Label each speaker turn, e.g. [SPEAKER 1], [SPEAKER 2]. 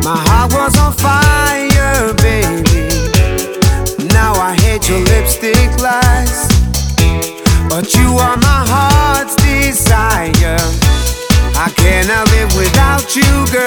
[SPEAKER 1] My heart was on fire, baby. Now I hate your lipstick lies, but you are my heart's desire. I cannot live without you, girl.